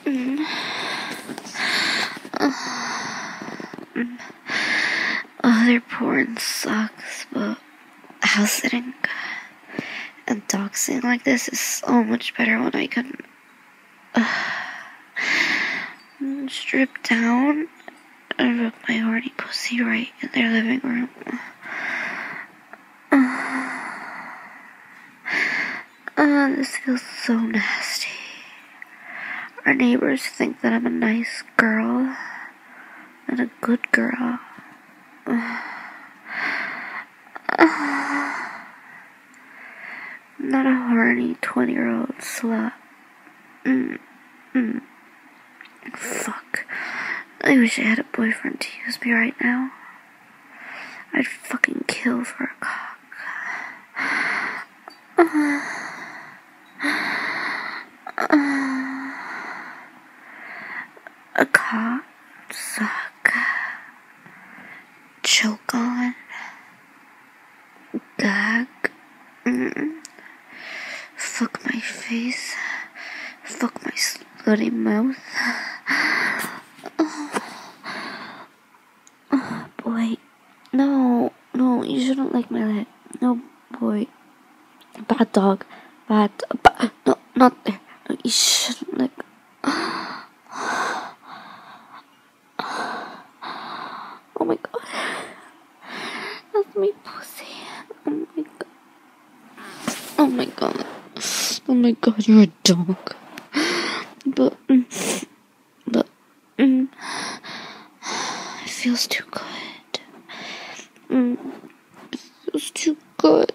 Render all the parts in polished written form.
Mm. Their porn sucks, but house sitting and dog sitting like this is so much better when I can strip down and rub my horny pussy right in their living room. This feels so nasty. Our neighbors think that I'm a nice girl and a good girl. Not a horny 20-year-old slut. Fuck. I wish I had a boyfriend to use me right now. I'd fucking kill for a cock. A cock, suck, choke on, gag, fuck my face, fuck my slutty mouth. Boy, no, you shouldn't lick my leg. No, boy, bad dog, no, not there. No, you shouldn't lick. Oh my god, that's me pussy. Oh my god, you're a dog. But it feels too good. It feels too good.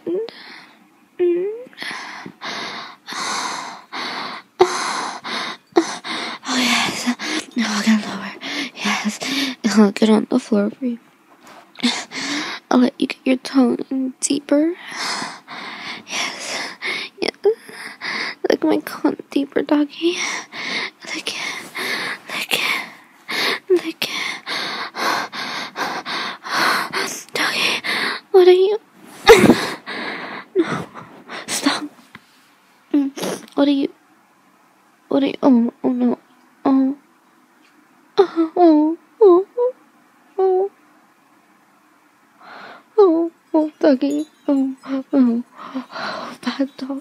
Oh yes, no, I'll get lower. Yes, I'll get on the floor for you. I'll let you get your tongue in deeper. Yes. Lick my cunt deeper, doggy. Lick it. Doggy, what are you? No, stop. What are you? Oh no. Oh, doggy. Bad dog.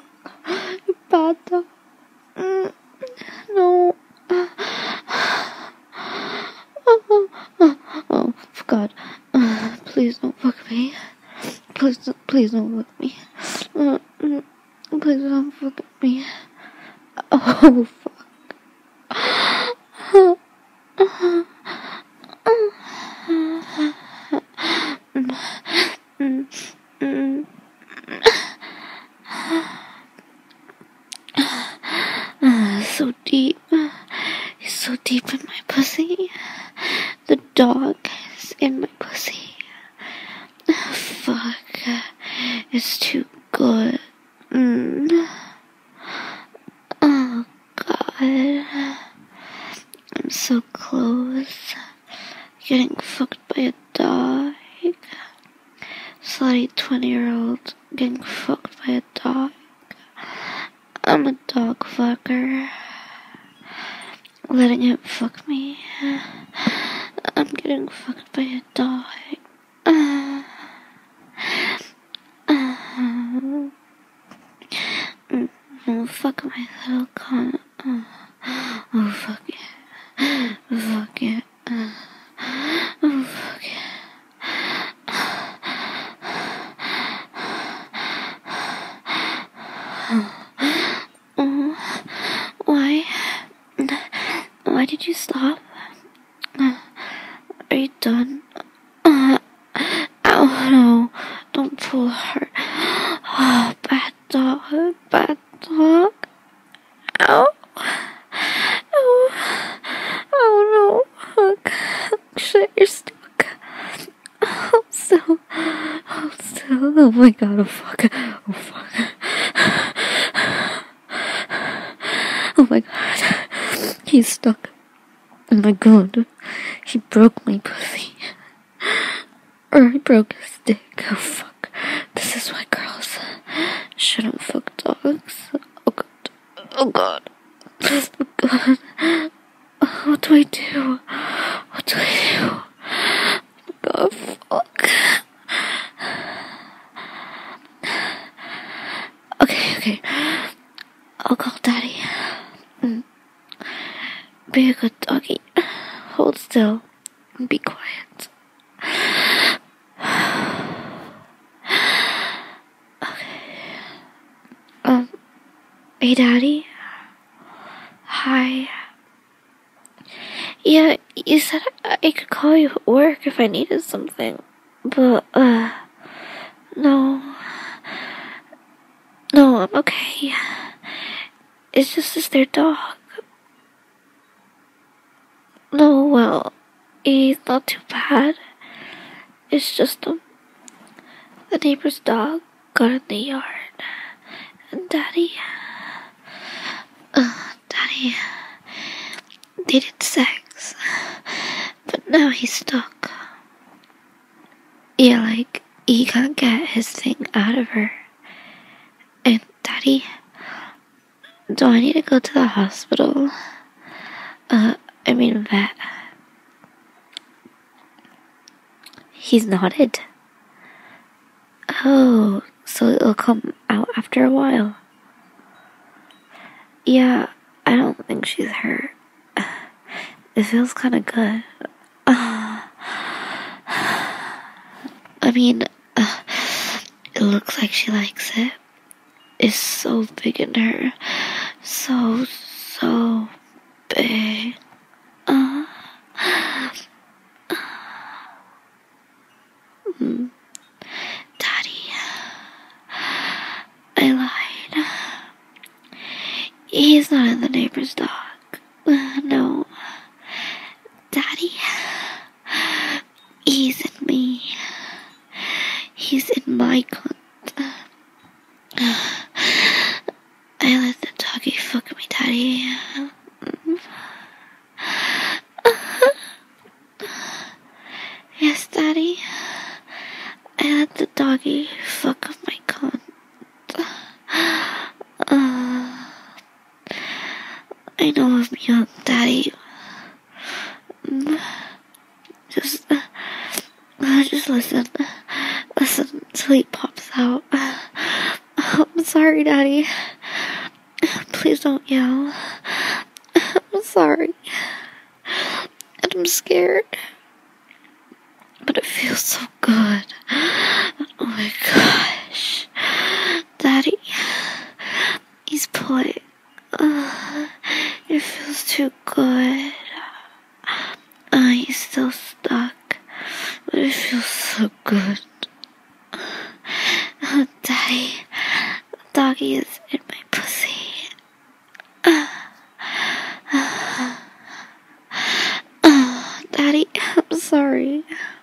No. Oh, God. Please don't fuck me. Please don't fuck me. Please don't fuck me. Oh, fuck. So deep. He's so deep in my pussy. The dog is in my pussy. Fuck. It's too good. Oh, God. I'm so close. Getting fucked by a dog. Slutty 20-year-old getting fucked by a dog. I'm a dog fucker. Letting him fuck me. I'm getting fucked by a dog. Fuck my little cunt. Oh, fuck it. Fuck it. Oh, fuck it. Why did you stop? Are you done? Oh no, don't pull hard. Oh, bad dog. Ow. Oh no, fuck. Shit, you're stuck. Hold still. Oh my god, oh fuck. Oh my god. He's stuck. Oh my god. He broke my pussy. Or he broke his dick. Oh fuck. This is why girls shouldn't fuck dogs. Oh god. Oh god. What do I do? What do I do? God, fuck. Okay. I'll call Daddy. Be a good doggy. Hold still and be quiet. Hey, Daddy. Hi. Yeah, you said I could call you at work if I needed something. But, no. No, I'm okay. It's just their dog. No, well, he's not too bad. It's just, the neighbor's dog got in the yard. And Daddy, they did sex. But now he's stuck. Yeah, like, he can't get his thing out of her. And Daddy, do I need to go to the hospital? Vet. He's nodded. Oh, so it'll come out after a while. Yeah, I don't think she's hurt. It feels kinda good. It looks like she likes it. It's so big in her. So big. Daddy, I lied. He's not in the neighbor's dog. No. Daddy, he's in me. He's in my cunt. I let the doggy fuck me, Daddy. Yes, Daddy. I let the doggy fuck up my cunt. I know I'm young, Daddy. Just listen. Listen till he pops out. I'm sorry, Daddy. Please don't yell. I'm sorry. And I'm scared. But it feels so good. Oh my gosh. Daddy, he's pulling. It feels too good. He's still stuck. But it feels so good. Daddy, the doggy is in my pussy. Daddy, I'm sorry.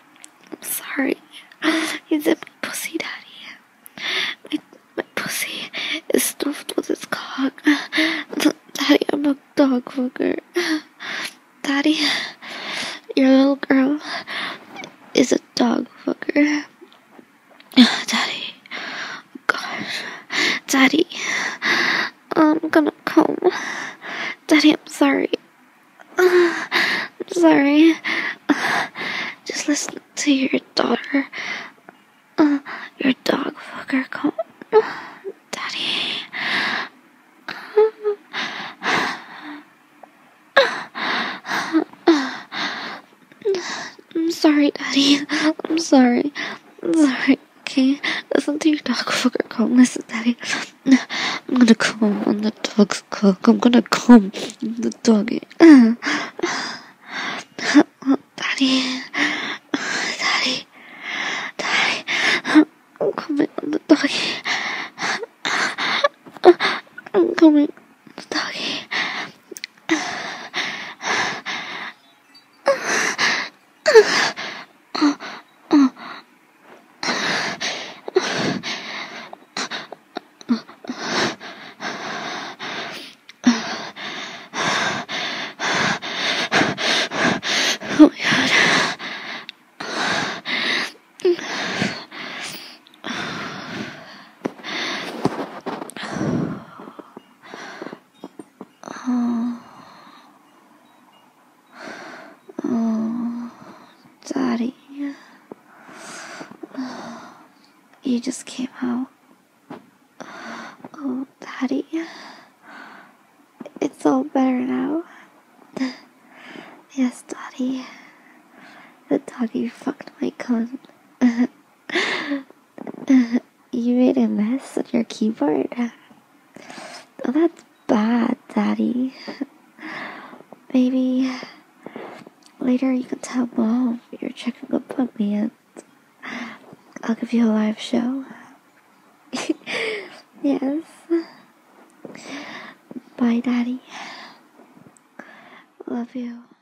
He's in my pussy, Daddy. My pussy is stuffed with his cock. Daddy, I'm a dog fucker. Daddy, your little girl is a dog fucker. Daddy, gosh. Daddy, I'm gonna come. Daddy, I'm sorry. I'm sorry. Just listen to your daughter. Your dog fucker come. Daddy. I'm sorry, Daddy. I'm sorry. Okay? Listen to your dog fucker come. Listen, Daddy. I'm gonna come on the dog's cock. I'm gonna come on the doggy. Daddy. I'm coming on the doggy. I'm coming on the doggy. Oh my god. just came out. Oh, Daddy. It's all better now. Yes, Daddy. The Daddy fucked my cunt. You made a mess on your keyboard? Oh, that's bad, Daddy. Maybe later you can tell Mom you're checking up on me and I'll give you a live show. Yes. Bye, Daddy. Love you.